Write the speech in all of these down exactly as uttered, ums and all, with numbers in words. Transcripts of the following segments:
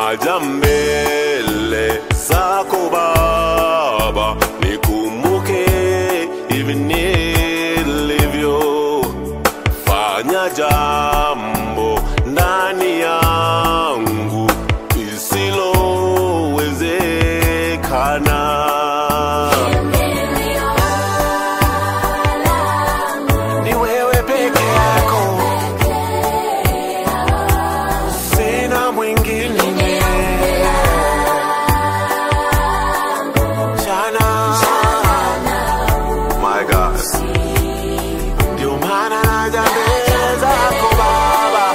naja mbele zako Baba, nikumbuke hivi nilivyo. Fanya jambo ndani yangu lisilowezekana. Ni wewe peke yako, sina mwingine. My God, ndio maana naja mbele zako Baba,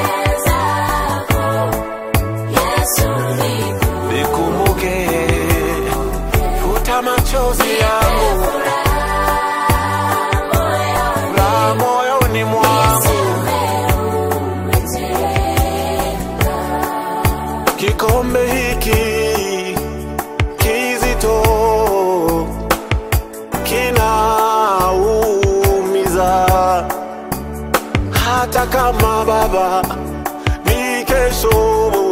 nikumbuke, futa machozi yangu, la moyoni mwangu. Kikombe hiki kizito kinaumiza, hata kama Baba ni kesho.